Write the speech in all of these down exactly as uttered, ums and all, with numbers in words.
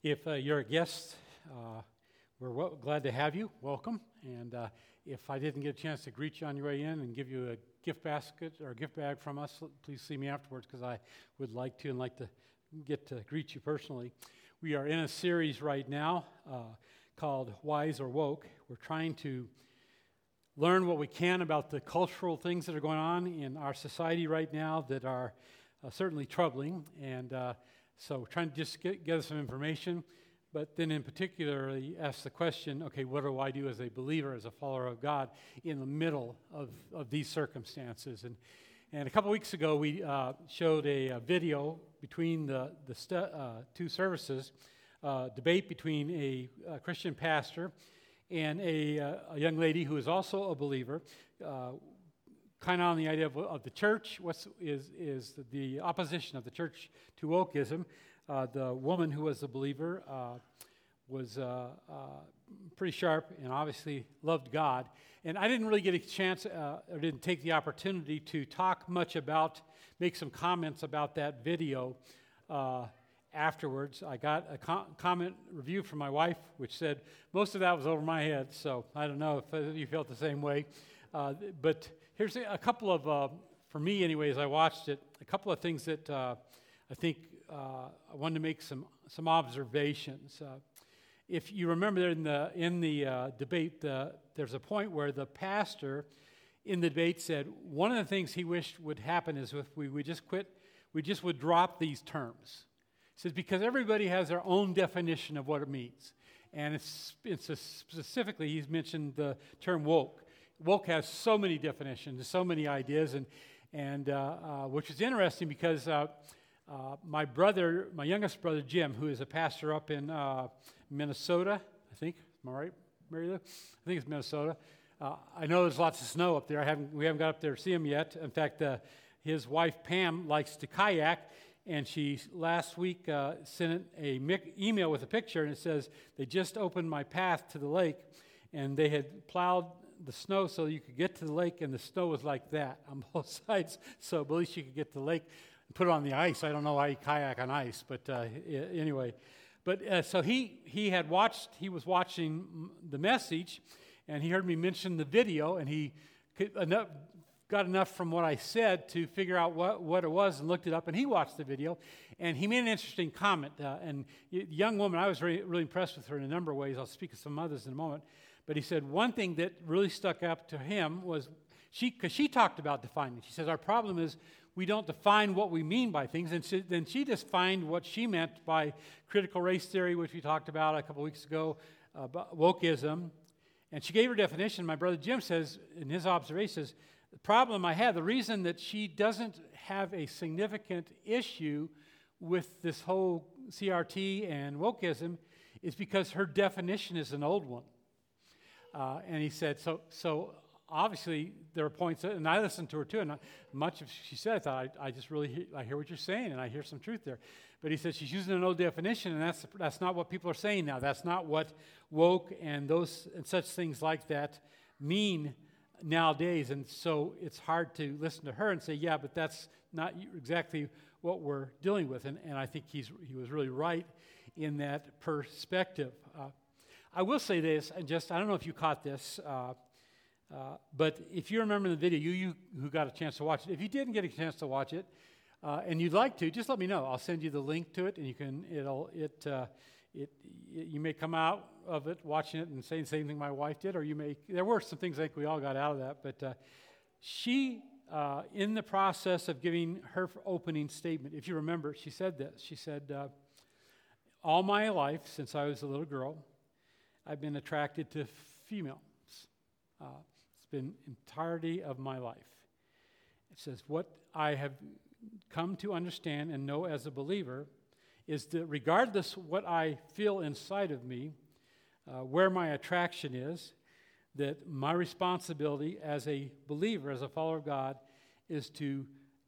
If uh, you're a guest, uh, we're wel- glad to have you. Welcome. And uh, if I didn't get a chance to greet you on your way in and give you a gift basket or a gift bag from us, please see me afterwards because I would like to and like to get to greet you personally. We are in a series right now uh, called Wise or Woke. We're trying to learn what we can about the cultural things that are going on in our society right now that are uh, certainly troubling. And uh, so we're trying to just get, get some information, but then in particular ask the question, okay, what do I do as a believer, as a follower of God in the middle of, of these circumstances? And and a couple weeks ago we uh, showed a, a video between the, the stu- uh, two services, uh, debate between a, a Christian pastor and a, uh, a young lady who is also a believer, uh, kind of on the idea of, of the church, what's is is the opposition of the church to wokeism. Uh, the woman who was a believer uh, was uh, uh, pretty sharp and obviously loved God. And I didn't really get a chance, uh, or didn't take the opportunity to talk much about, make some comments about that video uh, afterwards. I got a com- comment review from my wife, which said most of that was over my head, so I don't know if you felt the same way. Uh, but here's a couple of, uh, for me anyways, I watched it, a couple of things that uh, I think uh, I wanted to make some some observations. Uh, if you remember in the in the uh, debate, the, there's a point where the pastor in the debate said one of the things he wished would happen is if we would just quit, we just would drop these terms. He says because everybody has their own definition of what it means, and it's, it's a specifically he's mentioned the term woke. Woke has so many definitions, so many ideas, and and uh, uh, which is interesting because uh, uh, my brother, my youngest brother Jim, who is a pastor up in uh, Minnesota, I think, am I right, Mary Lou? I think it's Minnesota. Uh, I know there's lots of snow up there. I haven't, we haven't got up there to see him yet. In fact, uh, his wife Pam likes to kayak, and she last week uh, sent a mic- email with a picture, and it says they just opened my path to the lake, and they had plowed the snow so you could get to the lake, and the snow was like that on both sides, so at least you could get to the lake and put it on the ice. I don't know why you kayak on ice, but uh, anyway. But uh, so he he had watched, he was watching the message, and he heard me mention the video, and he could, enough, got enough from what I said to figure out what, what it was and looked it up, and he watched the video, and he made an interesting comment. Uh, and the young woman, I was really, really impressed with her in a number of ways. I'll speak of some others in a moment. But he said one thing that really stuck up to him was, she, because she talked about defining. She says, our problem is we don't define what we mean by things. And she, then she defined what she meant by critical race theory, which we talked about a couple weeks ago, uh, about wokeism. And she gave her definition. My brother Jim says, in his observations, the problem I have, the reason that she doesn't have a significant issue with this whole C R T and wokeism is because her definition is an old one. Uh, and he said, so so obviously there are points, that, and I listened to her too, and I, much of she said, I thought, I, I just really, hear, I hear what you're saying, and I hear some truth there. But he said she's using an old definition, and that's that's not what people are saying now. That's not what woke and those and such things like that mean nowadays. And so it's hard to listen to her and say, yeah, but that's not exactly what we're dealing with. And, and I think he's he was really right in that perspective. Uh, I will say this, and just, I don't know if you caught this, uh, uh, but if you remember the video, you, you who got a chance to watch it, if you didn't get a chance to watch it, uh, and you'd like to, just let me know. I'll send you the link to it, and you can, it'll, it, uh, it, it you may come out of it watching it and say the same thing my wife did, or you may, there were some things I think we all got out of that, but uh, she, uh, in the process of giving her opening statement, if you remember, she said this, she said, uh, all my life, since I was a little girl, I've been attracted to females. Uh, it's been entirety of my life. It says, what I have come to understand and know as a believer is that regardless what I feel inside of me, uh, where my attraction is, that my responsibility as a believer, as a follower of God, is to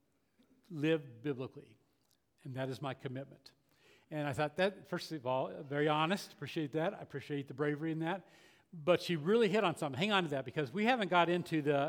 live biblically. And that is my commitment. And I thought that, first of all, very honest, appreciate that. I appreciate the bravery in that. But she really hit on something. Hang on to that, because we haven't got into the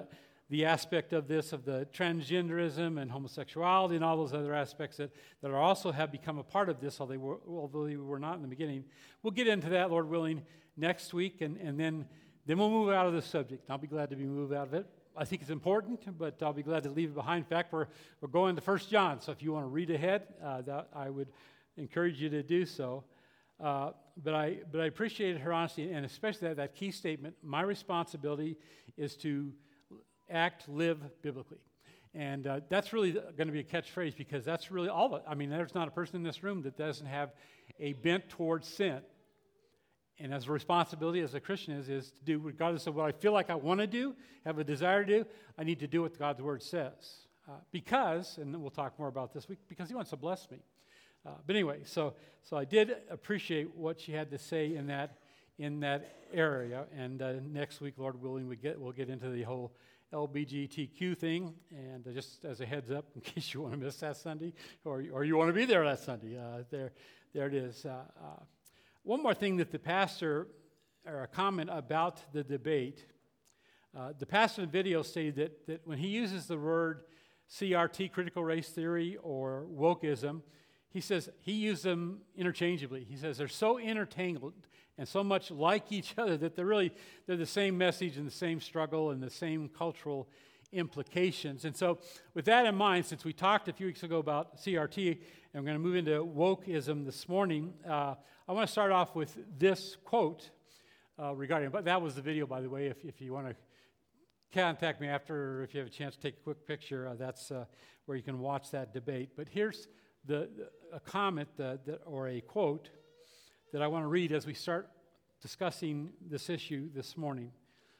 the aspect of this, of the transgenderism and homosexuality and all those other aspects that, that are also have become a part of this, although they, were, although they were not in the beginning. We'll get into that, Lord willing, next week, and, and then, then we'll move out of this subject. I'll be glad to be moved out of it. I think it's important, but I'll be glad to leave it behind. In fact, we're, we're going to First John, so if you want to read ahead, uh, that I would encourage you to do so. Uh, but I but I appreciated her honesty, and especially that, that key statement, my responsibility is to act, live biblically. And uh, that's really going to be a catchphrase, because that's really all of it. I mean, there's not a person in this room that doesn't have a bent towards sin. And as a responsibility as a Christian is, is to do, regardless of what I feel like I want to do, have a desire to do, I need to do what God's Word says. Uh, because, and we'll talk more about this week, because He wants to bless me. Uh, but anyway, so so I did appreciate what she had to say in that in that area. And uh, next week, Lord willing, we get we'll get into the whole L G B T Q thing. And uh, just as a heads up, in case you want to miss that Sunday, or or you want to be there that Sunday, uh, there there it is. Uh, uh, one more thing that the pastor, or a comment about the debate. Uh, the pastor in the video stated that that when he uses the word C R T, critical race theory, or wokeism, he says he used them interchangeably. He says they're so intertangled and so much like each other that they're really they're the same message and the same struggle and the same cultural implications. And so with that in mind, since we talked a few weeks ago about C R T, and we're going to move into wokeism this morning, uh, I want to start off with this quote uh, regarding, but that was the video, by the way, if, if you want to contact me after, or if you have a chance to take a quick picture, uh, that's uh, where you can watch that debate. But here's The, the, a comment that, that, or a quote that I want to read as we start discussing this issue this morning.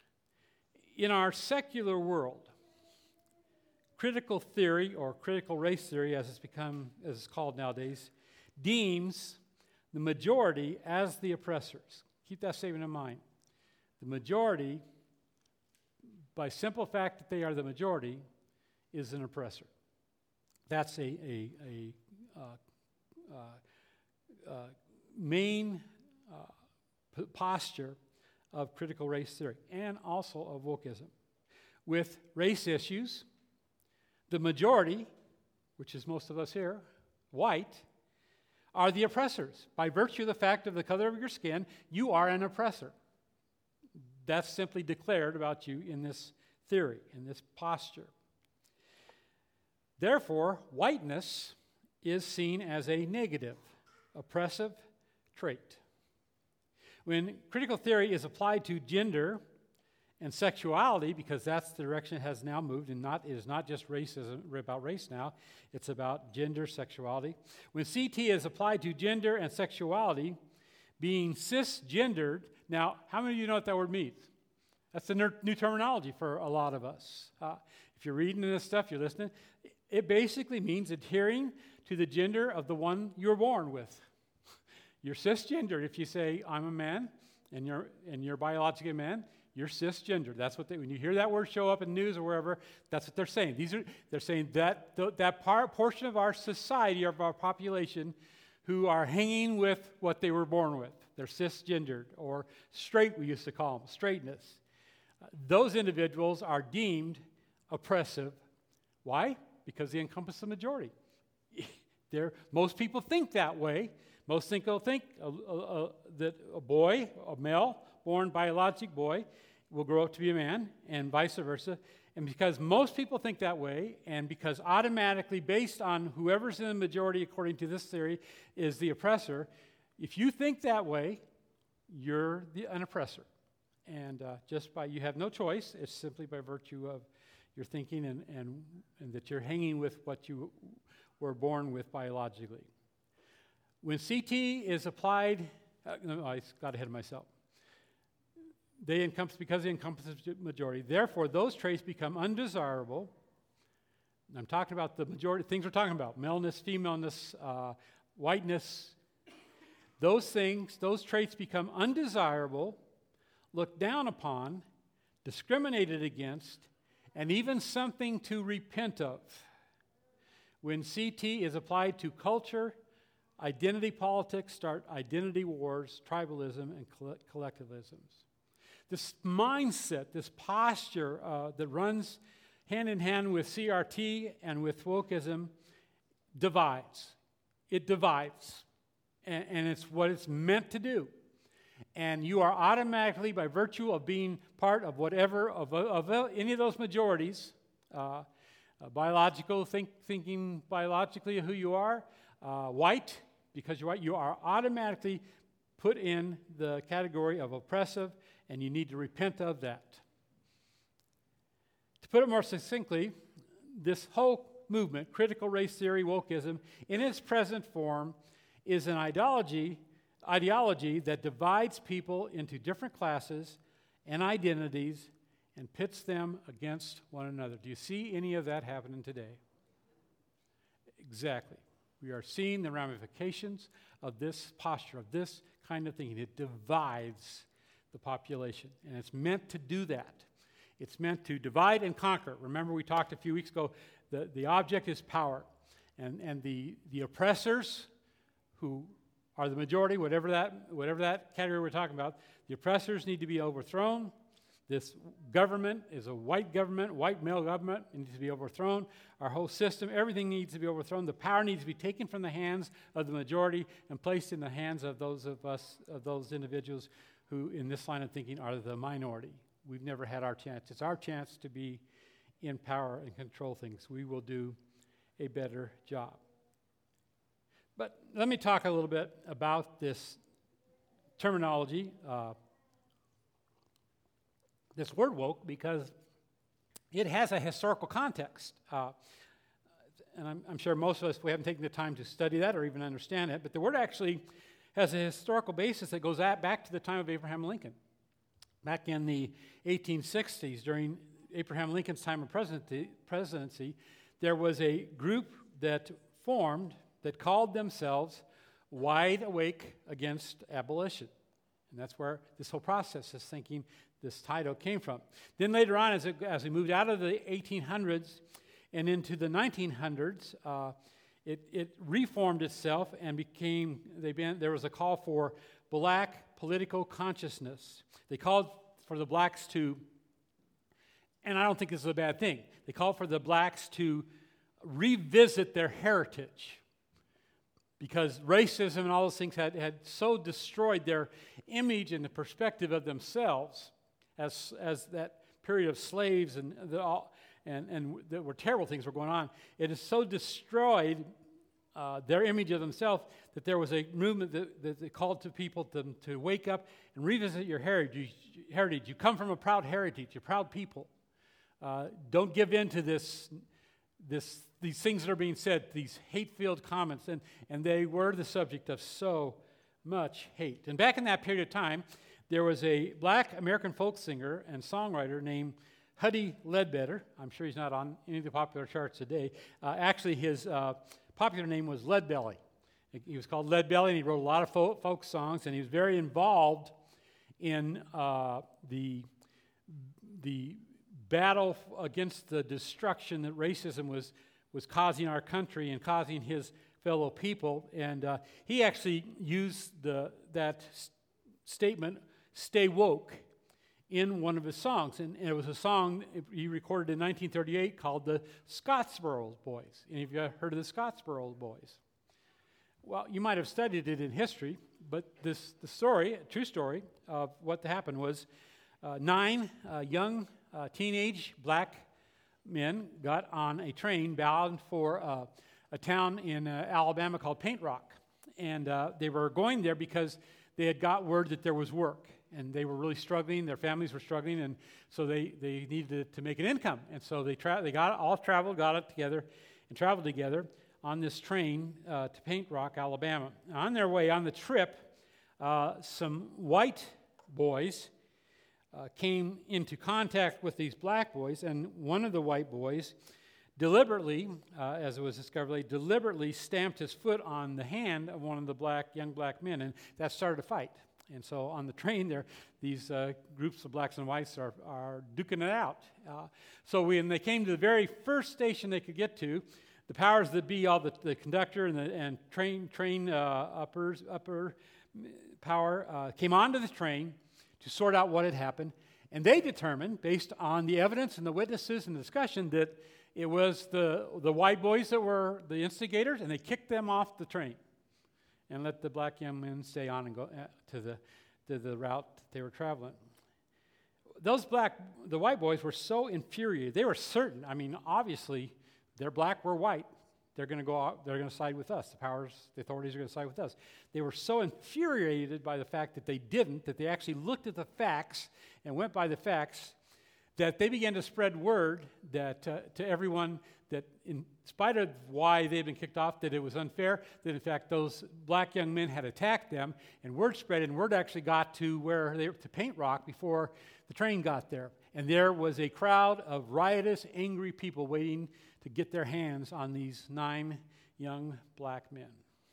In our secular world, critical theory, or critical race theory, as it's become, as it's called nowadays, deems the majority as the oppressors. Keep that statement in mind. The majority, by simple fact that they are the majority, is an oppressor. That's a a, a uh, uh, uh, main uh, p- posture of critical race theory, and also of wokeism. With race issues, the majority, which is most of us here, white, are the oppressors. By virtue of the fact of the color of your skin, you are an oppressor. That's simply declared about you in this theory, in this posture. Therefore, whiteness is seen as a negative, oppressive trait. When critical theory is applied to gender and sexuality, because that's the direction it has now moved, and not it is not just racism about race now, it's about gender, sexuality. When C T is applied to gender and sexuality, being cisgendered, now, how many of you know what that word means? That's the new terminology for a lot of us. Uh, if you're reading this stuff, you're listening, it basically means adhering to the gender of the one you were born with. You're cisgendered if you say, I'm a man, and you're, and you're biologically a man, you're cisgendered. That's what they, when you hear that word show up in news or wherever, that's what they're saying. These are, they're saying that th- that part, portion of our society, of our population, who are hanging with what they were born with. They're cisgendered, or straight, we used to call them, straightness. Uh, those individuals are deemed oppressive. Why? Because they encompass the majority. They're, most people think that way. Most people think uh, uh, that a boy, a male, born biologic boy, will grow up to be a man, and vice versa. And because most people think that way, and because automatically, based on whoever's in the majority, according to this theory, is the oppressor, if you think that way, you're the, an oppressor. And uh, just by, you have no choice. It's simply by virtue of your thinking and, and, and that you're hanging with what you were born with biologically. When C T is applied, uh, no, I got ahead of myself. They encompass, because they encompass the majority, therefore those traits become undesirable. And I'm talking about the majority, things we're talking about, maleness, femaleness, uh, whiteness. Those things, those traits become undesirable, looked down upon, discriminated against, and even something to repent of. When C T is applied to culture, identity politics start identity wars, tribalism, and collectivisms. This mindset, this posture uh, that runs hand in hand with C R T and with wokeism divides. It divides. And, and it's what it's meant to do. And you are automatically, by virtue of being part of whatever, of, of any of those majorities, uh, uh, biological, think, thinking biologically who you are, uh, white, because you're white, you are automatically put in the category of oppressive, and you need to repent of that. To put it more succinctly, this whole movement, critical race theory, wokeism, in its present form, is an ideology, ideology that divides people into different classes and identities and pits them against one another. Do you see any of that happening today? Exactly. We are seeing the ramifications of this posture, of this kind of thinking. It divides the population, and it's meant to do that. It's meant to divide and conquer. Remember, we talked a few weeks ago, the, the object is power, and, and the, the oppressors, who are the majority, whatever that, whatever that category we're talking about, the oppressors need to be overthrown. This government is a white government, white male government. It needs to be overthrown. Our whole system, everything needs to be overthrown. The power needs to be taken from the hands of the majority and placed in the hands of those of us, of those individuals who, in this line of thinking, are the minority. We've never had our chance. It's our chance to be in power and control things. We will do a better job. But let me talk a little bit about this terminology, uh, this word woke, because it has a historical context. Uh, and I'm, I'm sure most of us, we haven't taken the time to study that or even understand it, but the word actually has a historical basis that goes at, back to the time of Abraham Lincoln. Back in the eighteen sixties, during Abraham Lincoln's time of presidency, presidency, there was a group that formed that called themselves Wide Awake Against Abolition. And that's where this whole process, this thinking, this title came from. Then later on, as, it, as we moved out of the eighteen hundreds and into the nineteen hundreds, uh, it, it reformed itself and became, they been, there was a call for black political consciousness. They called for the blacks to, and I don't think this is a bad thing, they called for the blacks to revisit their heritage, because racism and all those things had, had so destroyed their image and the perspective of themselves as, as that period of slaves and the, all, and, and there were terrible things were going on. It has so destroyed uh, their image of themselves that there was a movement that, that, that called to people to, to wake up and revisit your heritage. heritage. You come from a proud heritage, a proud people. Uh, don't give in to this This, these things that are being said, these hate-filled comments, and, and they were the subject of so much hate. And back in that period of time, there was a black American folk singer and songwriter named Huddie Ledbetter. I'm sure he's not on any of the popular charts today. Uh, actually, his uh, popular name was Leadbelly. He was called Leadbelly, and he wrote a lot of folk, folk songs, and he was very involved in uh, the the battle against the destruction that racism was, was causing our country and causing his fellow people. And uh, he actually used the, that s- statement, "Stay woke," in one of his songs. And, and it was a song he recorded in nineteen thirty-eight called the Scottsboro Boys. Any of you heard of the Scottsboro Boys? Well, you might have studied it in history, but this the story, a true story of what happened was uh, nine uh, young Uh, teenage black men got on a train bound for uh, a town in uh, Alabama called Paint Rock. And uh, they were going there because they had got word that there was work. And they were really struggling. Their families were struggling. And so they, they needed to make an income. And so they tra- they got all traveled, got it together, and traveled together on this train uh, to Paint Rock, Alabama. On their way, on the trip, uh, some white boys Uh, came into contact with these black boys, and one of the white boys deliberately, uh, as it was discovered later, deliberately stamped his foot on the hand of one of the black young black men, and that started a fight. And so on the train there, these uh, groups of blacks and whites are, are duking it out. Uh, so when they came to the very first station they could get to, the powers that be, all the, the conductor and the and train train uh, uppers upper power uh, came onto the train, to sort out what had happened. And they determined, based on the evidence and the witnesses and the discussion, that it was the, the white boys that were the instigators, and they kicked them off the train and let the black young men stay on and go uh, to the to the route that they were traveling. Those black, the white boys were so infuriated. They were certain. I mean, obviously, they're black, we're white. They're going to go out, they're going to side with us. The powers, the authorities are going to side with us. They were so infuriated by the fact that they didn't, that they actually looked at the facts and went by the facts, that they began to spread word that uh, to everyone that in spite of why they'd been kicked off, that it was unfair, that in fact those black young men had attacked them, and word spread, and word actually got to where they to Paint Rock before the train got there. And there was a crowd of riotous, angry people waiting to get their hands on these nine young black men.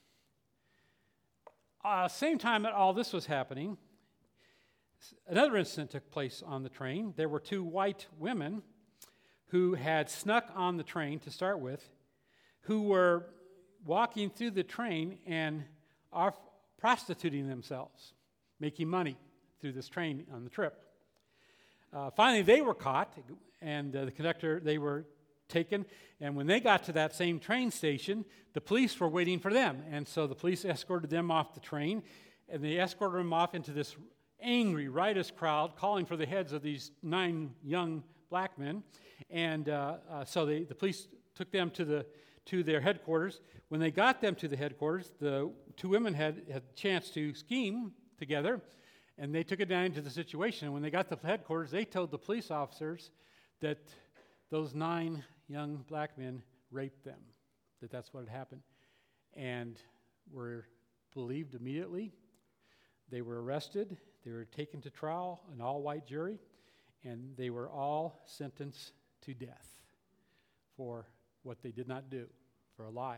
Uh, same time that all this was happening, another incident took place on the train. There were two white women who had snuck on the train to start with, who were walking through the train and are prostituting themselves, making money through this train on the trip. Uh, finally, they were caught, and uh, the conductor, they were taken, and when they got to that same train station, the police were waiting for them, and so the police escorted them off the train, and they escorted them off into this angry, riotous crowd, calling for the heads of these nine young black men, and uh, uh, so they, the police took them to the to their headquarters. When they got them to the headquarters, the two women had, had a chance to scheme together, and they took advantage of the situation. And when they got to the headquarters, they told the police officers that those nine young black men raped them, that that's what had happened, and were believed immediately. They were arrested. They were taken to trial, an all-white jury, and they were all sentenced to death for what they did not do, for a lie.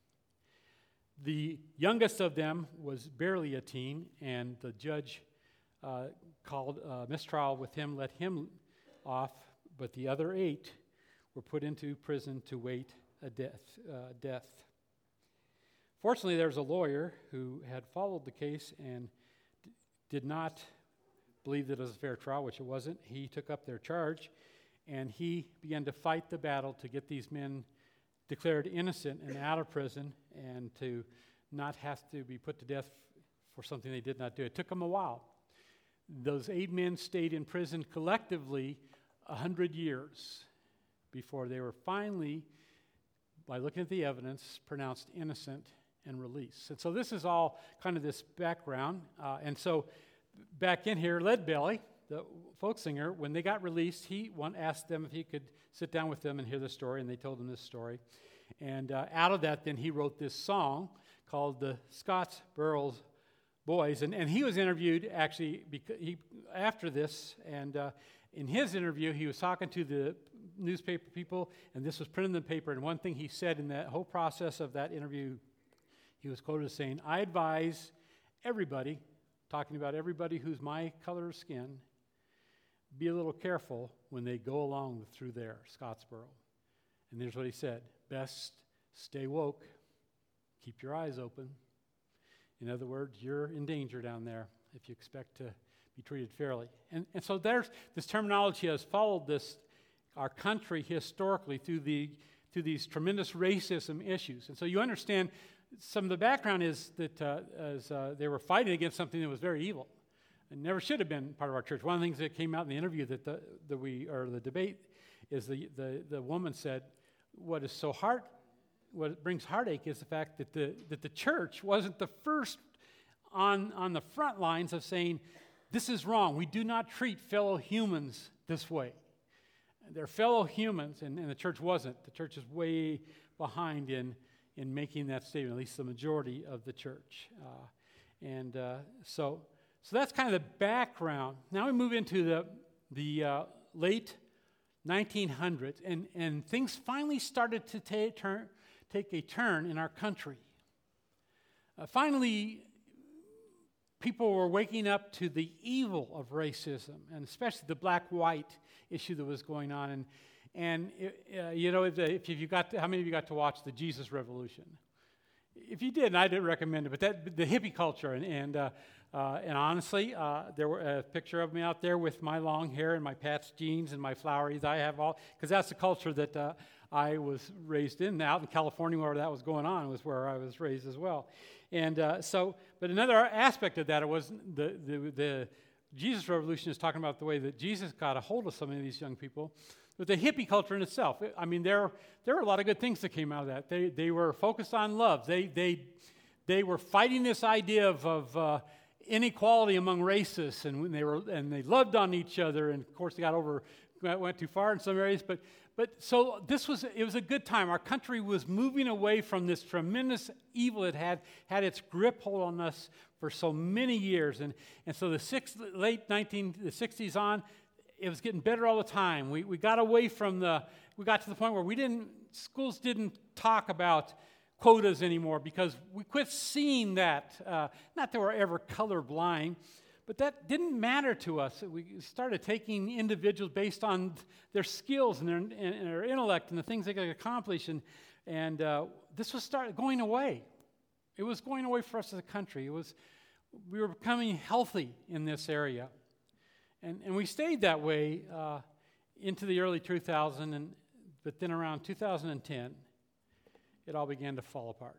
The youngest of them was barely a teen, and the judge uh, called a mistrial with him, let him off, but the other eight were put into prison to wait a death. Uh, death. Fortunately, there was a lawyer who had followed the case and d- did not believe that it was a fair trial, which it wasn't. He took up their charge, and he began to fight the battle to get these men declared innocent and out of prison, and to not have to be put to death for something they did not do. It took them a while. Those eight men stayed in prison collectively a hundred years before they were finally, by looking at the evidence, pronounced innocent and released. And so this is all kind of this background. Uh, and so back in here, Leadbelly, the folk singer, when they got released, he one asked them if he could sit down with them and hear the story, and they told him this story. And uh, out of that, then he wrote this song called the Scottsboro Boys. And, and he was interviewed, actually, because he, after this, and uh, in his interview, he was talking to the newspaper people, and this was printed in the paper, and one thing he said in that whole process of that interview, he was quoted as saying, "I advise everybody," talking about everybody who's my color of skin, "be a little careful when they go along through there, Scottsboro." And here's what he said: "Best stay woke, keep your eyes open." In other words, you're in danger down there if you expect to be treated fairly. And, and so there's this terminology has followed this, our country historically through the through these tremendous racism issues. And so you understand some of the background is that uh, as uh, they were fighting against something that was very evil and never should have been part of our church. One of the things that came out in the interview that the, that we or the debate is the, the the woman said, "What is so hard, what brings heartache is the fact that the that the church wasn't the first on on the front lines of saying this is wrong. We do not treat fellow humans this way. They're fellow humans," and, and the church wasn't. The church is way behind in in making that statement, at least the majority of the church. Uh, and uh, so so that's kind of the background. Now we move into the the uh, late nineteen hundreds, and, and things finally started to ta- turn, take a turn in our country. Uh, finally, people were waking up to the evil of racism, and especially the black-white issue that was going on. And And, uh, you know, if, if you got to, how many of you got to watch the Jesus Revolution? if you didn't, I didn't recommend it. But that the hippie culture, and and uh, uh, and honestly, uh, there were a picture of me out there with my long hair and my patched jeans and my floweries. I have all because that's the culture that uh, I was raised in. Out in California, where that was going on, was where I was raised as well. And uh, so, but another aspect of that it was the the the Jesus Revolution is talking about the way that Jesus got a hold of some of these young people. But the hippie culture in itself, I mean, there, there were a lot of good things that came out of that. They, they were focused on love. They, they, they were fighting this idea of, of uh, inequality among races, and they were, and they loved on each other. And of course, they got over, went too far in some areas. But, but so this was, it was a good time. Our country was moving away from this tremendous evil that had had its grip hold on us for so many years. And and so the six, late nineteen the sixties on. It was getting better all the time. We we got away from the, we got to the point where we didn't, schools didn't talk about quotas anymore because we quit seeing that. Uh, not that we're ever colorblind, but that didn't matter to us. We started taking individuals based on their skills and their, and their intellect and the things they could accomplish. And, and uh, this was started going away. It was going away for us as a country. It was, we were becoming healthy in this area. And, and we stayed that way uh, into the early two thousands, and, but then around two thousand ten, it all began to fall apart.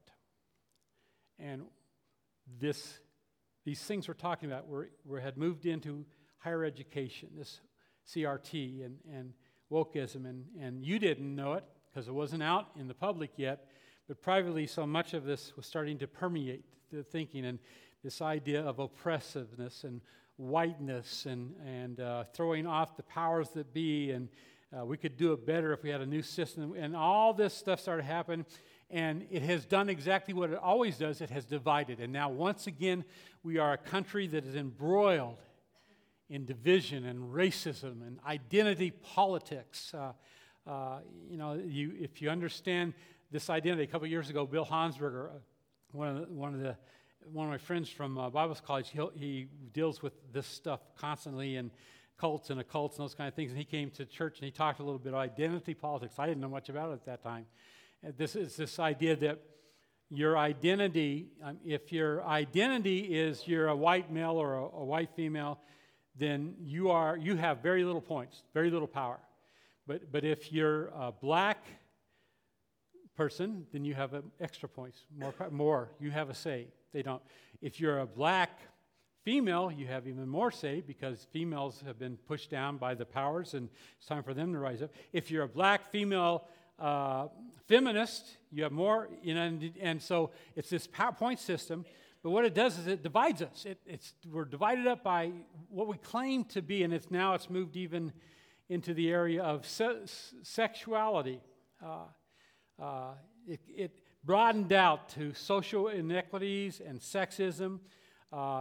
And this, these things we're talking about were, were had moved into higher education, this C R T and, and wokeism, and, and you didn't know it because it wasn't out in the public yet, but privately so much of this was starting to permeate the thinking, and this idea of oppressiveness and whiteness and, and uh, throwing off the powers that be, and uh, we could do it better if we had a new system, and all this stuff started happening, and it has done exactly what it always does. It has divided, and now once again we are a country that is embroiled in division and racism and identity politics. Uh, uh, you know, you, if you understand this identity, a couple of years ago, Bill Hansberger, uh, one of the, one of the One of my friends from uh, Bible college, he, he deals with this stuff constantly, and cults and occults and those kind of things. And he came to church and he talked a little bit about identity politics. I didn't know much about it at that time. And this is this idea that your identity, um, if your identity is you're a white male or a, a white female, then you are you have very little points, very little power. But but if you're a black person, then you have uh, extra points, more more. You have a say. They don't. If you're a black female, you have even more say because females have been pushed down by the powers, and it's time for them to rise up. If you're a black female uh, feminist, you have more. You know, and, and so it's this PowerPoint system. But what it does is it divides us. It, it's we're divided up by what we claim to be, and it's now it's moved even into the area of se- sexuality. Uh, uh, it, it broadened out to social inequities and sexism. Uh,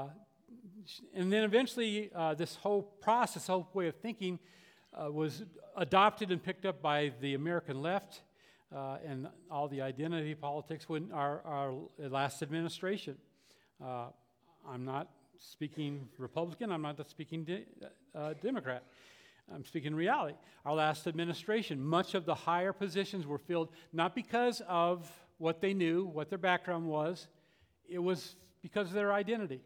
and then eventually uh, this whole process, whole way of thinking uh, was adopted and picked up by the American left uh, and all the identity politics when our, our last administration. Uh, I'm not speaking Republican, I'm not speaking de- uh, Democrat. I'm speaking reality. Our last administration, much of the higher positions were filled not because of what they knew, what their background was. It was because of their identity.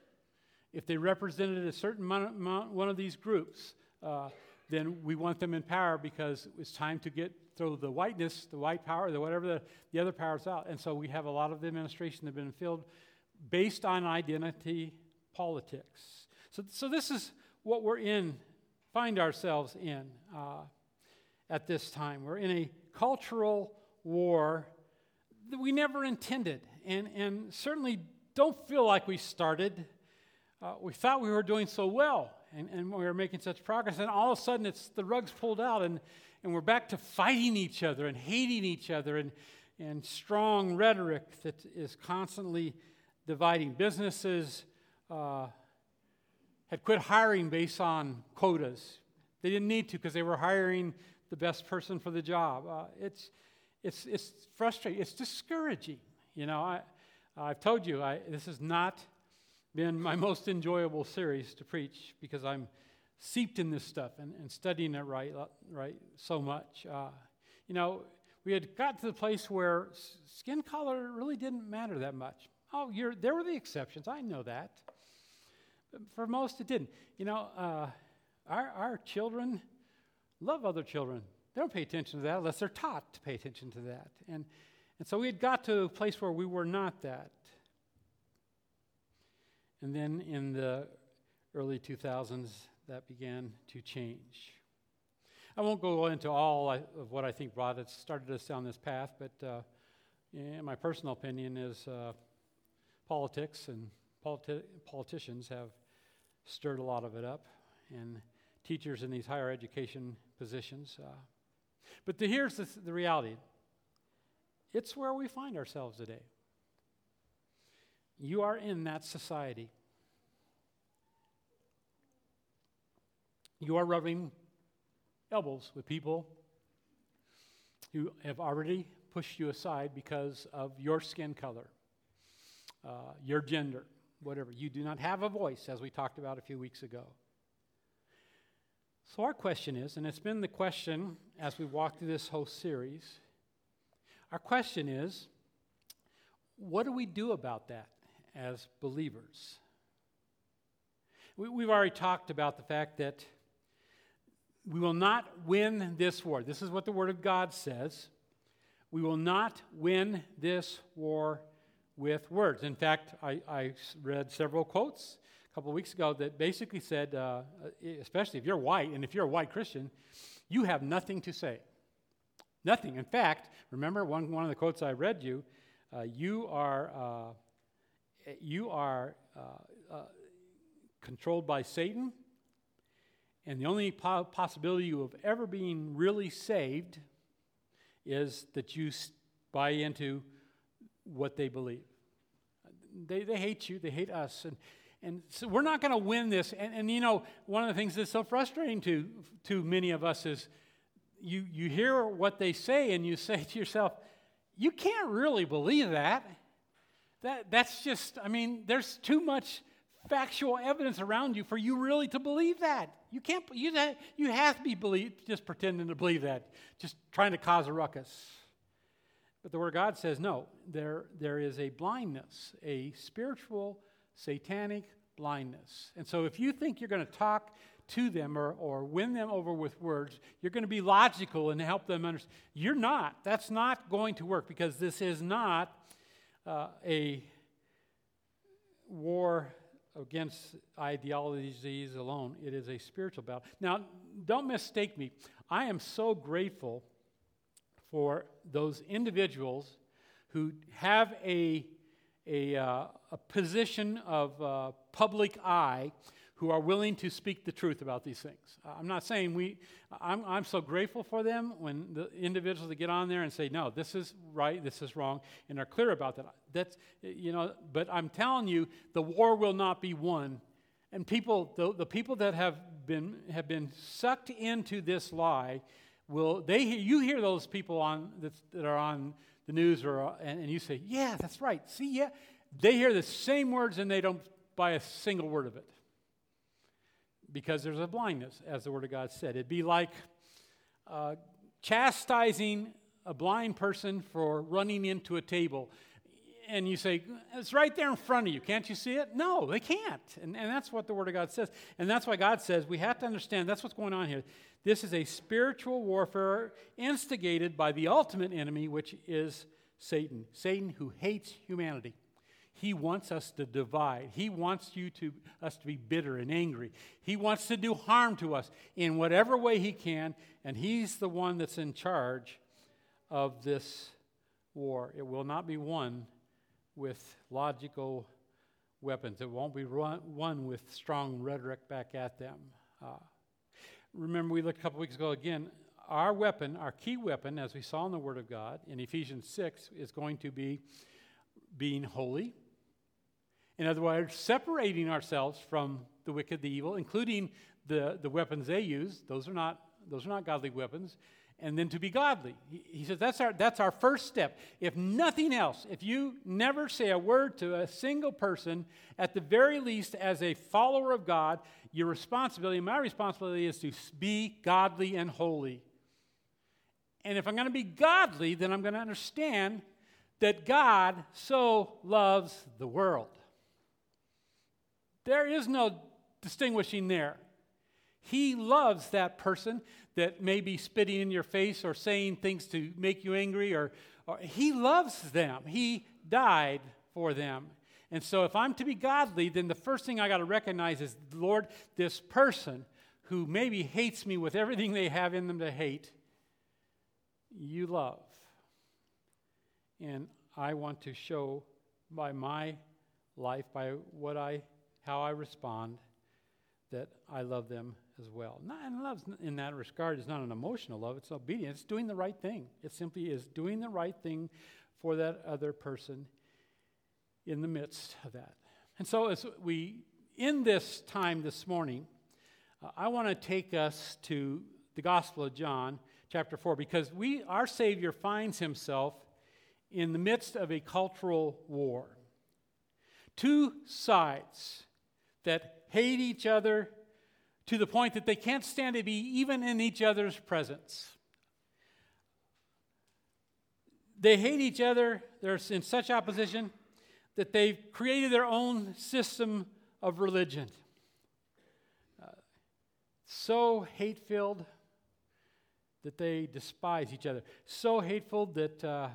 If they represented a certain amount, one of these groups, uh, then we want them in power because it's time to get through the whiteness, the white power, the whatever the, the other powers out. And so we have a lot of the administration that have been filled based on identity politics. So, so this is what we're in, find ourselves in uh, at this time. We're in a cultural war that we never intended, and, and certainly don't feel like we started. Uh, we thought we were doing so well, and, and we were making such progress, and all of a sudden it's the rug's pulled out, and, and we're back to fighting each other and hating each other, and, and strong rhetoric that is constantly dividing. Businesses uh, had quit hiring based on quotas. They didn't need to because they were hiring the best person for the job. Uh, it's it's it's frustrating. It's discouraging. You know, I I've told you I this has not been my most enjoyable series to preach because I'm seeped in this stuff and, and studying it right right so much. Uh, you know, we had got to the place where s- skin color really didn't matter that much. Oh, you're, there were the exceptions. I know that. But for most, it didn't. You know, uh, our, our children love other children. They don't pay attention to that unless they're taught to pay attention to that. And, and so we had got to a place where we were not that. And then in the early two thousands, that began to change. I won't go into all I, of what I think brought it, started us down this path, but uh, yeah, my personal opinion is uh, politics and politi- politicians have stirred a lot of it up, and teachers in these higher education positions. Uh, but the, here's the, the reality. It's where we find ourselves today. You are in that society. You are rubbing elbows with people who have already pushed you aside because of your skin color, uh, your gender, whatever. You do not have a voice, as we talked about a few weeks ago. So our question is, and it's been the question as we walk through this whole series, our question is, what do we do about that as believers? We, we've already talked about the fact that we will not win this war. This is what the Word of God says. We will not win this war with words. In fact, I, I read several quotes a couple of weeks ago that basically said, uh, especially if you're white, and if you're a white Christian, you have nothing to say. Nothing. In fact, remember one, one of the quotes I read you, uh, you are, uh, you are uh, uh, controlled by Satan, and the only po- possibility you of ever being really saved is that you buy into what they believe. They they hate you. They hate us. And and so we're not going to win this. And, and you know, one of the things that's so frustrating to to many of us is you you hear what they say and you say to yourself, you can't really believe that. That that's just, I mean, there's too much factual evidence around you for you really to believe that. You can't, you, you have to be believe, just pretending to believe that, just trying to cause a ruckus. But the Word of God says, no, there, there is a blindness, a spiritual, satanic blindness. And so if you think you're going to talk to them or, or win them over with words, you're going to be logical and help them understand. You're not. That's not going to work because this is not uh, a war against ideologies alone. It is a spiritual battle. Now, don't mistake me. I am so grateful for those individuals who have a, a, uh, a position of uh, public eye who are willing to speak the truth about these things. I'm not saying we, I'm, I'm so grateful for them when the individuals that get on there and say, no, this is right, this is wrong, and are clear about that. That's, you know, but I'm telling you, the war will not be won. And people, the, the people that have been, have been sucked into this lie, will, they, you hear those people on, that, that are on the news, or and, and you say, yeah, that's right, see, yeah. They hear the same words and they don't buy a single word of it. Because there's a blindness, as the Word of God said. It'd be like uh, chastising a blind person for running into a table. And you say, it's right there in front of you. Can't you see it? No, they can't. And, and that's what the Word of God says. And that's why God says we have to understand that's what's going on here. This is a spiritual warfare instigated by the ultimate enemy, which is Satan. Satan who hates humanity. He wants us to divide. He wants you to us to be bitter and angry. He wants to do harm to us in whatever way he can, and he's the one that's in charge of this war. It will not be won with logical weapons. It won't be run, won with strong rhetoric back at them. Uh, remember, we looked a couple weeks ago again. Our weapon, our key weapon, as we saw in the Word of God, in Ephesians six, is going to be being holy. In other words, separating ourselves from the wicked, the evil, including the, the weapons they use. Those are not those are not godly weapons. And then to be godly. He, he says that's our that's our first step. If nothing else, if you never say a word to a single person, at the very least as a follower of God, your responsibility, my responsibility is to be godly and holy. And if I'm going to be godly, then I'm going to understand that God so loves the world. There is no distinguishing there. He loves that person that may be spitting in your face or saying things to make you angry, or, or He loves them. He died for them. And so if I'm to be godly, then the first thing I got to recognize is, Lord, this person who maybe hates me with everything they have in them to hate, you love. And I want to show by my life, by what I, how I respond, that I love them as well. Not, and love in that regard is not an emotional love, it's obedience. It's doing the right thing. It simply is doing the right thing for that other person in the midst of that. And so as we end this time this morning, uh, I want to take us to the Gospel of John, chapter four, because we, our Savior finds himself in the midst of a cultural war. Two sides that hate each other to the point that they can't stand to be even in each other's presence. They hate each other. They're in such opposition that they've created their own system of religion. Uh, so hate-filled that they despise each other. So hateful that uh,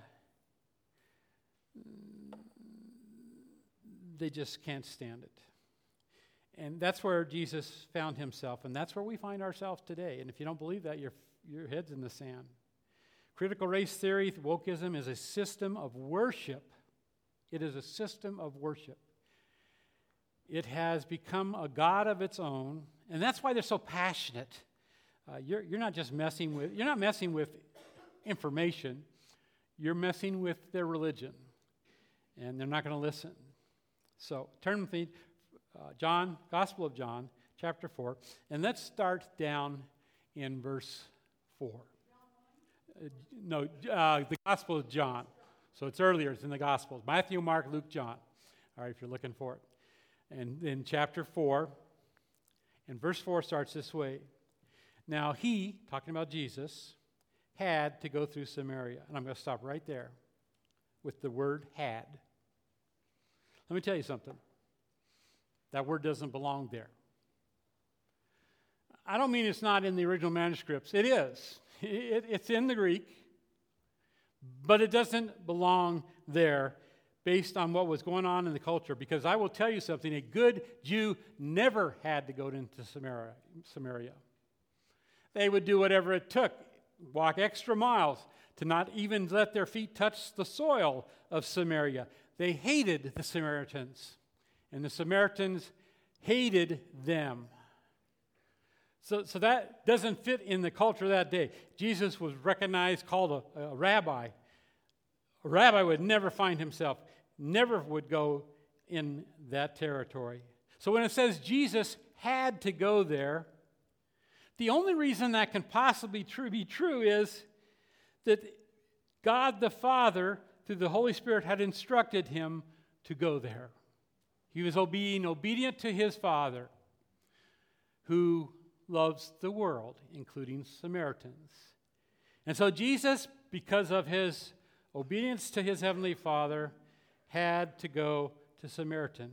they just can't stand it. And that's where Jesus found himself, and that's where we find ourselves today. And if you don't believe that, your, your head's in the sand. Critical race theory, wokeism, is a system of worship. It is a system of worship. It has become a god of its own, and that's why they're so passionate. Uh, you're, you're not just messing with, you're not messing with information. You're messing with their religion, and they're not going to listen. So turn with me, uh, John, Gospel of John, chapter four, and let's start down in verse four. Uh, no, uh, the Gospel of John. So it's earlier, it's in the Gospels. Matthew, Mark, Luke, John. All right, if you're looking for it. And in chapter four, and verse four starts this way. Now he, talking about Jesus, had to go through Samaria. And I'm going to stop right there with the word had. Let me tell you something. That word doesn't belong there. I don't mean it's not in the original manuscripts. It is. It, it's in the Greek. But it doesn't belong there based on what was going on in the culture. Because I will tell you something. A good Jew never had to go into Samaria. Samaria. They would do whatever it took. Walk extra miles to not even let their feet touch the soil of Samaria. They hated the Samaritans. And the Samaritans hated them. So, so that doesn't fit in the culture of that day. Jesus was recognized, called a, a rabbi. A rabbi would never find himself, never would go in that territory. So when it says Jesus had to go there, the only reason that can possibly true, be true is that God the Father, through the Holy Spirit, had instructed him to go there. He was being obedient to his Father, who loves the world, including Samaritans. And so Jesus, because of his obedience to his Heavenly Father, had to go to Samaritan.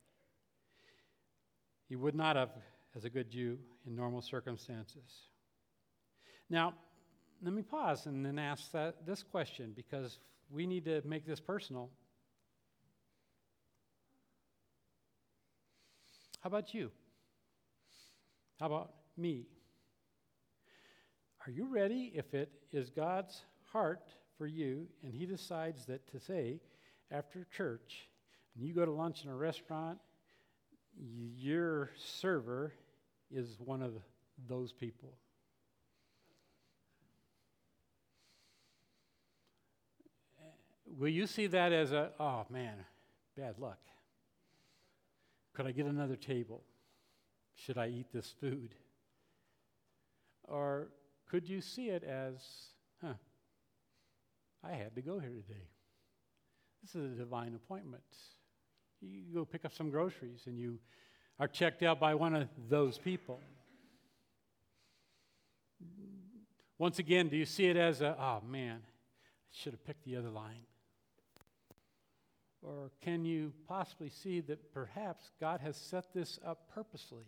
He would not have, as a good Jew, in normal circumstances. Now, let me pause and then ask that, this question, because we need to make this personal. How about you? How about me? Are you ready if it is God's heart for you and he decides that to say after church, and you go to lunch in a restaurant, your server is one of those people? Will you see that as a, oh man, bad luck? Could I get another table? Should I eat this food? Or could you see it as, huh, I had to go here today. This is a divine appointment. You go pick up some groceries and you are checked out by one of those people. Once again, do you see it as a, oh man, I should have picked the other line? Or can you possibly see that perhaps God has set this up purposely?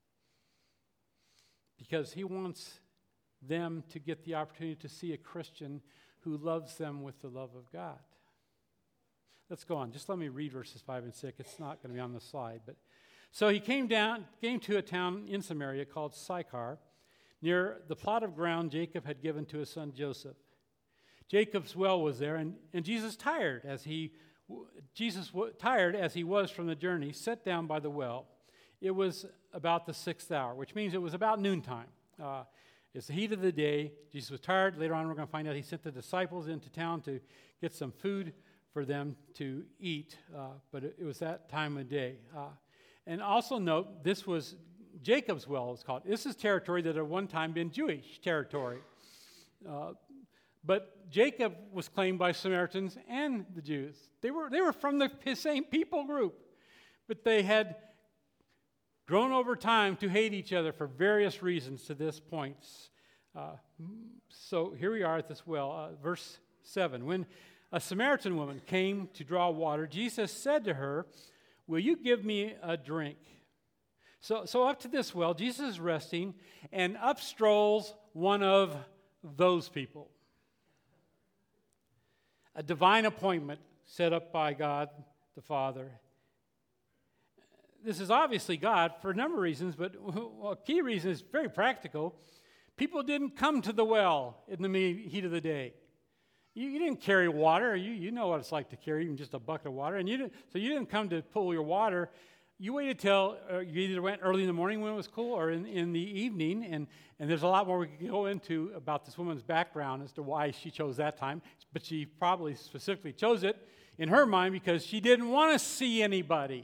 Because he wants them to get the opportunity to see a Christian who loves them with the love of God. Let's go on. Just let me read verses five and six. It's not going to be on the slide. But so he came down, came to a town in Samaria called Sychar, near the plot of ground Jacob had given to his son Joseph. Jacob's well was there, and, and Jesus, tired as he Jesus, tired as he was from the journey, sat down by the well. It was about the sixth hour, which means it was about noontime. Uh, it's the heat of the day. Jesus was tired. Later on, we're going to find out he sent the disciples into town to get some food for them to eat, uh, but it, it was that time of day. Uh, and also note, this was Jacob's well, it's called. This is territory that had one time been Jewish territory. Uh, but Jacob was claimed by Samaritans and the Jews. They were, they were from the same people group, but they had grown over time to hate each other for various reasons to this point. Uh, so here we are at this well, uh, verse seven. When a Samaritan woman came to draw water, Jesus said to her, "Will you give me a drink?" So, so up to this well, Jesus is resting, and up strolls one of those people. A divine appointment set up by God the Father. This is obviously God for a number of reasons, but a key reason is very practical. People didn't come to the well in the heat of the day. You, you didn't carry water. You, you know what it's like to carry even just a bucket of water. And you didn't, so you didn't come to pull your water. You waited till uh, you either went early in the morning when it was cool or in, in the evening. And, and there's a lot more we could go into about this woman's background as to why she chose that time. But she probably specifically chose it in her mind because she didn't want to see anybody.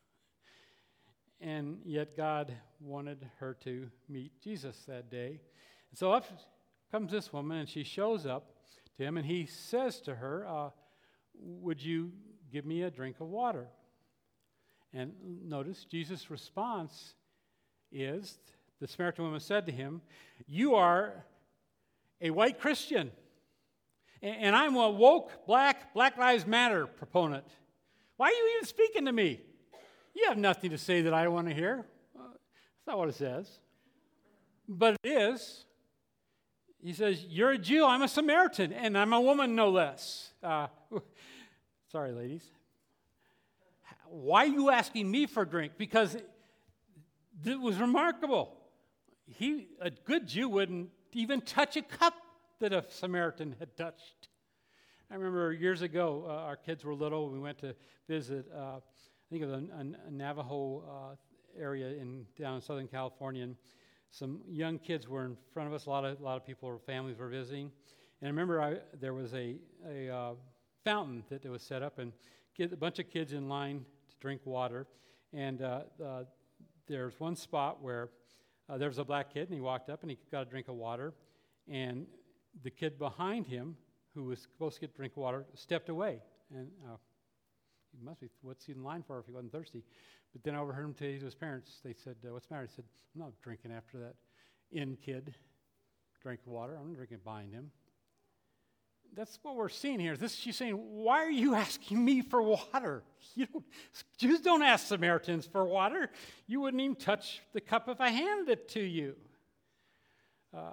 And yet God wanted her to meet Jesus that day. And so up comes this woman, and she shows up to him, and he says to her, uh, would you give me a drink of water? And notice Jesus' response is, the Samaritan woman said to him, "You are a white Christian, and I'm a woke, black, Black Lives Matter proponent. Why are you even speaking to me? You have nothing to say that I want to hear." Well, that's not what it says. But it is. He says, "You're a Jew, I'm a Samaritan, and I'm a woman no less." Uh, sorry, ladies. Why are you asking me for a drink? Because it, it was remarkable. He, a good Jew wouldn't even touch a cup that a Samaritan had touched. I remember years ago, uh, our kids were little. We went to visit, uh, I think it was a, a, a Navajo uh, area in down in Southern California, and some young kids were in front of us. A lot of a lot of people or families were visiting, and I remember I, there was a a uh, fountain that was set up, and get a bunch of kids in line to drink water. And uh, uh, there's one spot where uh, there was a black kid, and he walked up and he got a drink of water, and the kid behind him, who was supposed to get a drink of water, stepped away, and uh, he must be, what's he in line for if he wasn't thirsty? But then I overheard him say to his parents, they said, uh, "What's the matter?" He said, "I'm not drinking after that in kid drank water. I'm not drinking behind him." That's what we're seeing here. This, she's saying, "Why are you asking me for water? You don't, Jews don't ask Samaritans for water. You wouldn't even touch the cup if I handed it to you." Uh,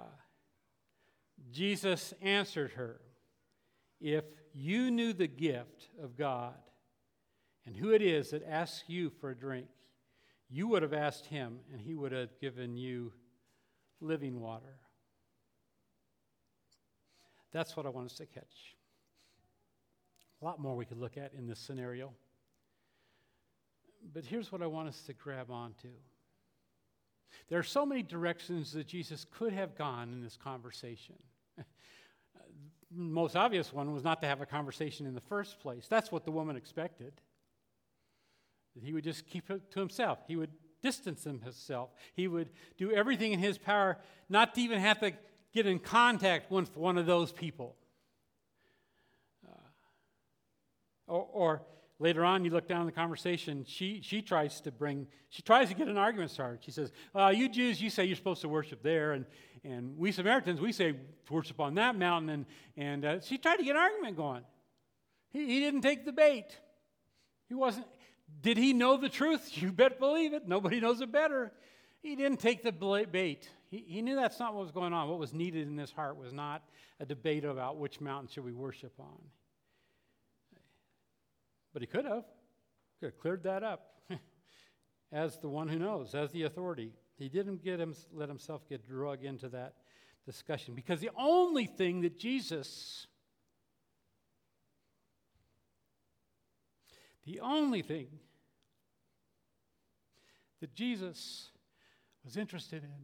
Jesus answered her, "If you knew the gift of God and who it is that asks you for a drink, you would have asked him, and he would have given you living water." That's what I want us to catch. A lot more we could look at in this scenario. But here's what I want us to grab onto. There are so many directions that Jesus could have gone in this conversation. Most obvious one was not to have a conversation in the first place. That's what the woman expected. That he would just keep it to himself. He would distance himself. He would do everything in his power not to even have to get in contact with one of those people. Uh, or, or, later on, you look down in the conversation, she she tries to bring, she tries to get an argument started. She says, uh, you Jews, you say you're supposed to worship there, and, and we Samaritans, we say worship on that mountain, and, and uh, she tried to get an argument going. He, he didn't take the bait. He wasn't, did he know the truth? You bet believe it. Nobody knows it better. He didn't take the bait. He, he knew that's not what was going on. What was needed in his heart was not a debate about which mountain should we worship on. But he could have. Could have cleared that up as the one who knows, as the authority. He didn't get him, let himself get dragged into that discussion, because the only thing that Jesus, the only thing that Jesus was interested in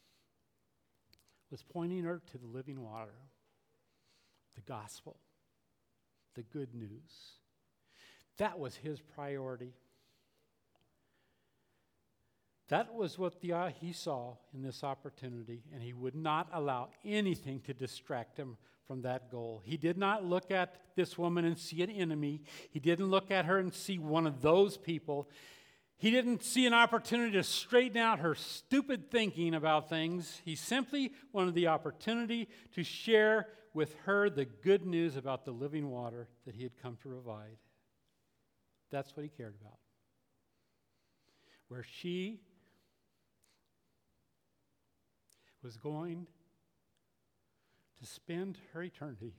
was pointing her to the living water, the gospel, the good news. That was his priority. That was what the, uh, he saw in this opportunity, and he would not allow anything to distract him from that goal. He did not look at this woman and see an enemy. He didn't look at her and see one of those people. He didn't see an opportunity to straighten out her stupid thinking about things. He simply wanted the opportunity to share with her the good news about the living water that he had come to provide. That's what he cared about. Where she was going to spend her eternity.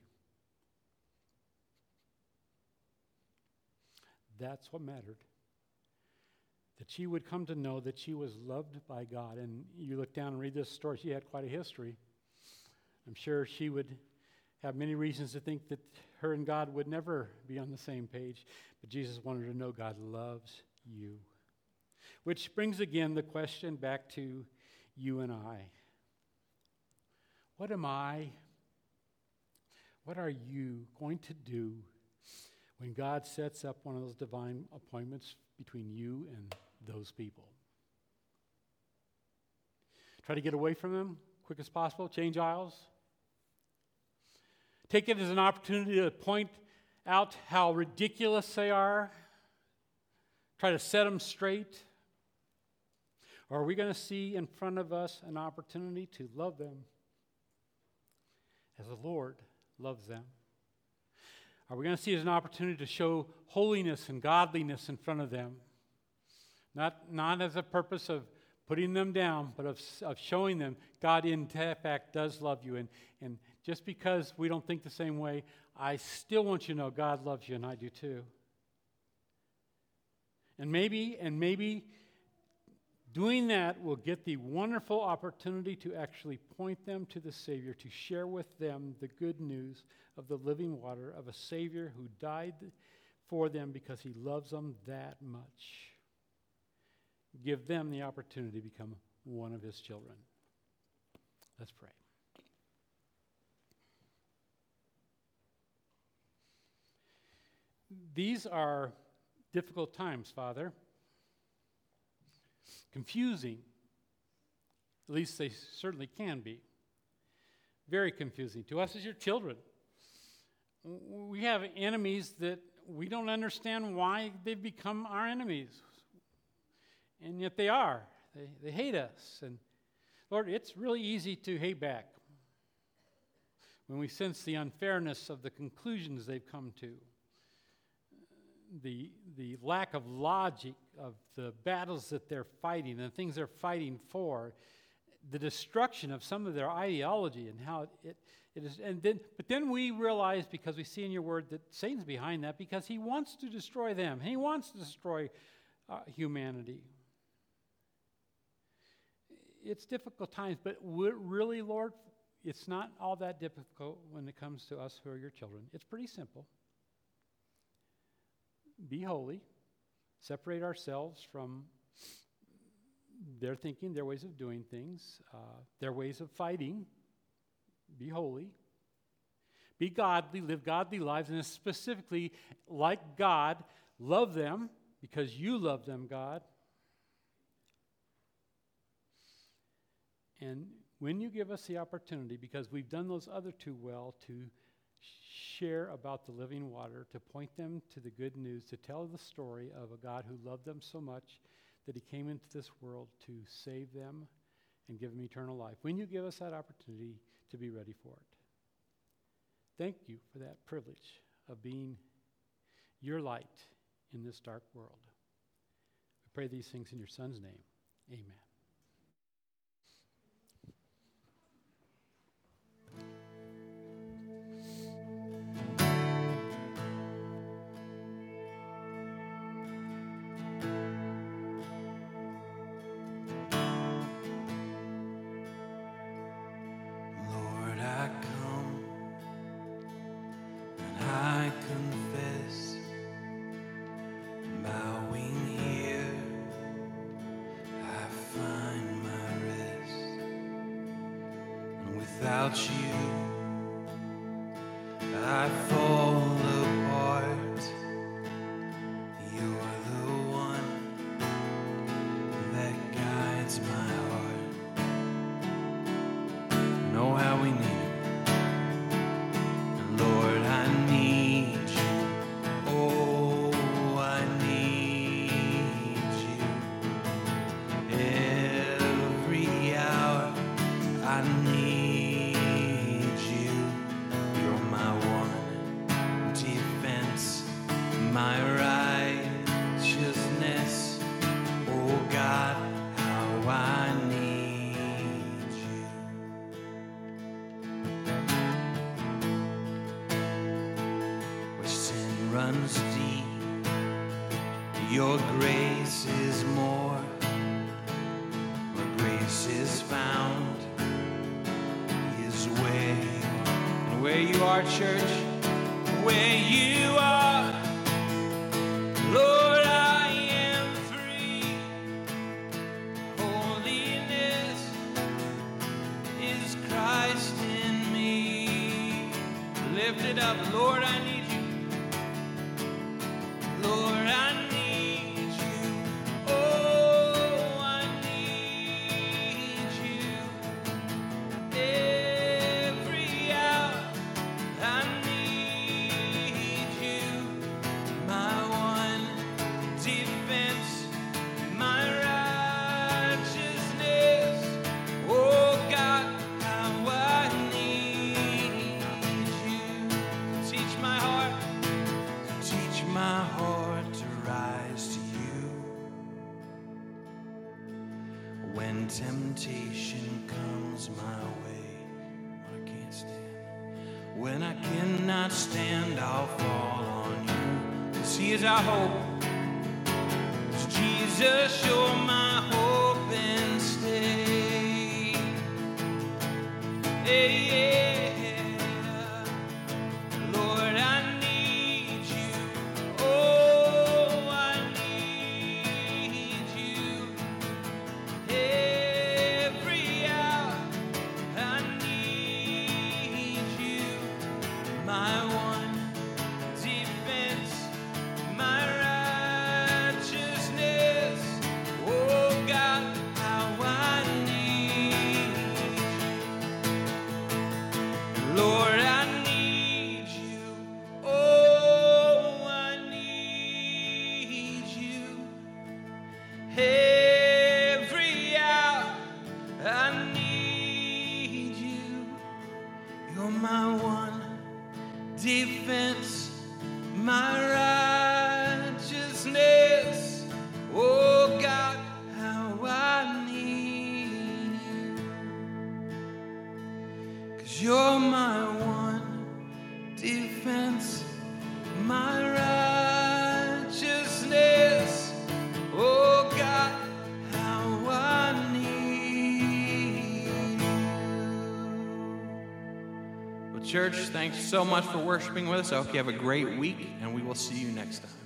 That's what mattered. That she would come to know that she was loved by God. And you look down and read this story, she had quite a history. I'm sure she would have many reasons to think that her and God would never be on the same page. But Jesus wanted her to know God loves you. Which brings again the question back to you and I. What am I, what are you going to do when God sets up one of those divine appointments between you and those people? Try to get away from them quick as possible, change aisles? Take it as an opportunity to point out how ridiculous they are? Try to set them straight? Or are we going to see in front of us an opportunity to love them as the Lord loves them? Are we going to see it as an opportunity to show holiness and godliness in front of them? Not, not as a purpose of putting them down, but of, of showing them God in fact does love you. And, and just because we don't think the same way, I still want you to know God loves you, and I do too. And maybe, and maybe doing that will get the wonderful opportunity to actually point them to the Savior, to share with them the good news of the living water of a Savior who died for them because he loves them that much. Give them the opportunity to become one of his children. Let's pray. These are difficult times, Father. Confusing. At least they certainly can be. Very confusing to us as your children. We have enemies that we don't understand why they've become our enemies. And yet they are. They, they hate us. And Lord, it's really easy to hate back when we sense the unfairness of the conclusions they've come to. The, the lack of logic of the battles that they're fighting, and the things they're fighting for, the destruction of some of their ideology and how it, it is. And then, but then we realize, because we see in your word, that Satan's behind that because he wants to destroy them. He wants to destroy uh, humanity. It's difficult times, but we're really, Lord, it's not all that difficult when it comes to us who are your children. It's pretty simple. Be holy, separate ourselves from their thinking, their ways of doing things, uh, their ways of fighting. Be holy. Be godly, live godly lives, and specifically, like God, love them because you love them, God. And when you give us the opportunity, because we've done those other two well, to share about the living water, to point them to the good news, to tell the story of a God who loved them so much that he came into this world to save them and give them eternal life. When you give us that opportunity to be ready for it. Thank you for that privilege of being your light in this dark world. We pray these things in your Son's name. Amen. Without you, I fall apart. You're the one that guides my heart. Know how we need it. Lord, I need you. Oh, I need you. Every hour I need. My righteousness, oh God, how I need you. Where sin runs deep, your grace is more. Where grace is found is where you are. And where you are, church, where you are. Lord, I am free. Holiness is Christ in me. Lift it up, Lord, I need you. Lord, I need you. Oh, I need you. Every hour I need you. My one defense, my righteousness. Oh God, how I need you. Teach my heart, teach my heart to rise to you. When temptation comes my way, when I can't stand, when I cannot stand, I'll fall on you. He is our hope. Jesus, you're my hope and stay. Hey, yeah. Lord, I need you. Oh, I need you. Every hour I need you. My one defense, my righteousness. Oh God, how I need you. Lord, I need you. Oh, I need you. Every hour I need you. You're my one defense, my righteousness. Oh God, how I need you. 'Cause you're my one defense, my righteousness. Oh God, how I need you. Well, church, thanks so much for worshiping with us. I hope you have a great week, and we will see you next time.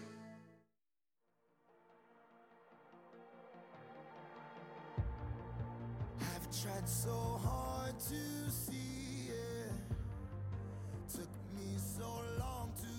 I've tried so hard to see it. Took me so long.